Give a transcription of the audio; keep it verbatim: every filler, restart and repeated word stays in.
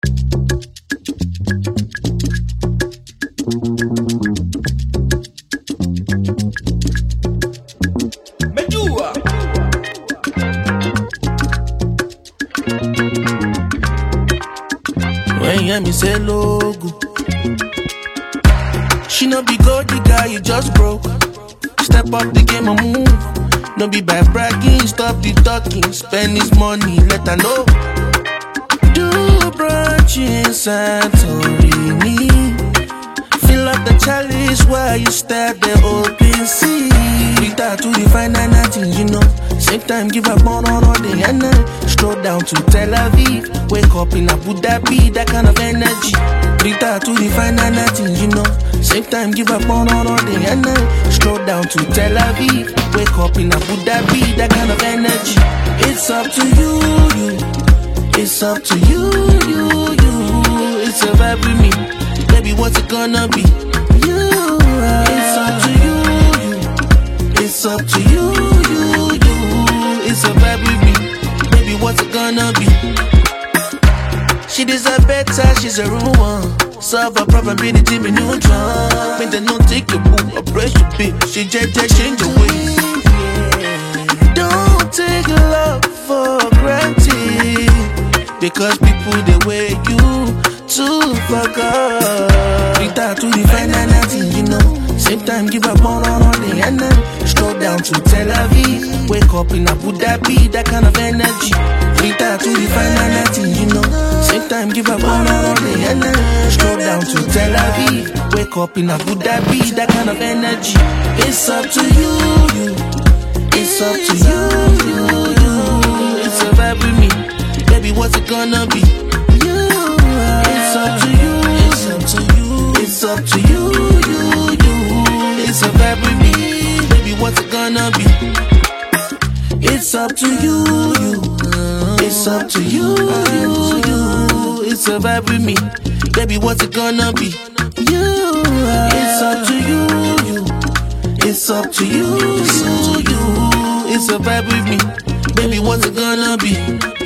When you hear me say logo, she no be gold digger, you just broke. Step up the game and move. No be by bragging, stop the talking. Spend this money, let her know. Do brunch in Santorini. Fill up the chalice while you stare the open sea. Rita to the final nothing, you know. Same time, give up on all day and night. Stroll down to Tel Aviv. Wake up in Abu Dhabi, that kind of energy. Rita to the final nothing, you know. Same time, give up on all day and night. Stroll down to Tel Aviv. Wake up in Abu Dhabi, that kind of energy. It's up to you, you. It's up to you, you, you. It's a vibe with me. Baby, what's it gonna be? You. It's up to you, you. It's up to you, you, you. It's a vibe with me. Baby, what's it gonna be? She deserve better, she's a real one. Solve a problem, be the Jimmy Neutron. When they don't take your boo, or brush your bit. She just change your ways. Don't take love for granted. Because people they wear you to fuck up. Rita to the final nothing, you know. Same time give up on all day and night. Stroll down to Tel Aviv. Wake up in Abu Dhabi, that kind of energy. Rita to the final nothing, you know. Same time give up on all day and night. Stroll down to Tel Aviv. Wake up in Abu Dhabi, that kind of energy. It's up to you, you. It's up to you, you, you. It's a vibe with me. Baby, what's it gonna be? You. It's up to you. It's up to you. It's up to you, you, you. It's a vibe with me. Baby, what's it gonna be? It's up to you, you. It's up to you, you, you. It's a vibe with me. Baby, what's it gonna be? You. It's up to you, you. It's up to you, you, you. It's a vibe with me. Baby, what's it gonna be?